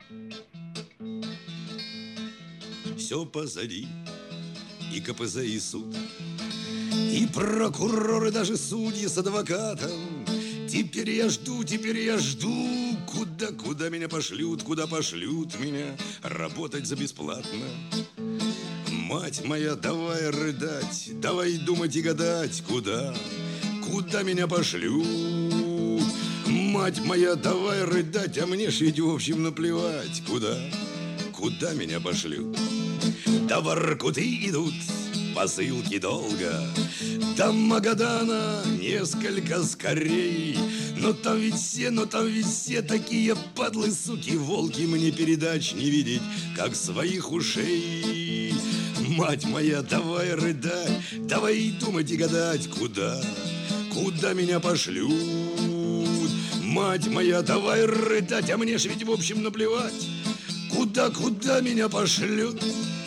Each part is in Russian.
Все позади, и КПЗ, и суд, и прокуроры, даже судьи с адвокатом. Теперь я жду, куда меня пошлют, куда пошлют меня работать за бесплатно. Мать моя, давай рыдать, давай думать и гадать, куда меня пошлют. Мать моя, давай рыдать, а мне ж ведь в общем наплевать, куда меня пошлют. До Воркуты идут посылки долго, до Магадана несколько скорей. Но там ведь все такие падлы, суки, волки, мне передач не видеть, как своих ушей. Мать моя, давай рыдать, давай думать и гадать, куда меня пошлют. Мать моя, давай рыдать, а мне ж ведь в общем наплевать, куда меня пошлют.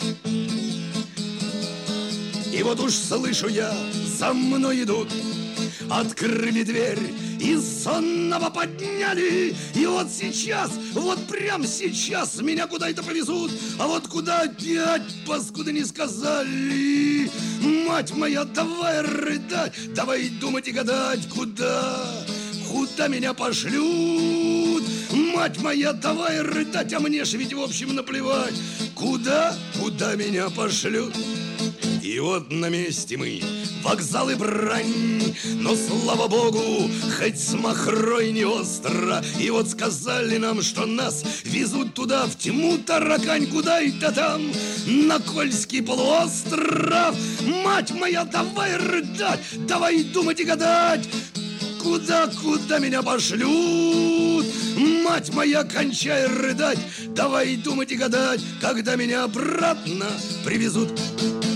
И вот уж слышу я, за мной идут, открыли дверь и сонного подняли. И вот сейчас, вот прямо сейчас меня куда это повезут. А вот куда опять, паскуды, не сказали. Мать моя, давай рыдать, давай думать и гадать, куда меня пошлют. Мать моя, давай рыдать, а мне ж ведь в общем наплевать, куда меня пошлют. И вот на месте мы, вокзал и брань, но, слава богу, хоть с махрой не остро. И вот сказали нам, что нас везут туда, в тьму таракань, куда это там, на Кольский полуостров. Мать моя, давай рыдать, давай думать и гадать, куда меня пошлют. Мать моя, кончай рыдать, давай думать и гадать, когда меня обратно привезут.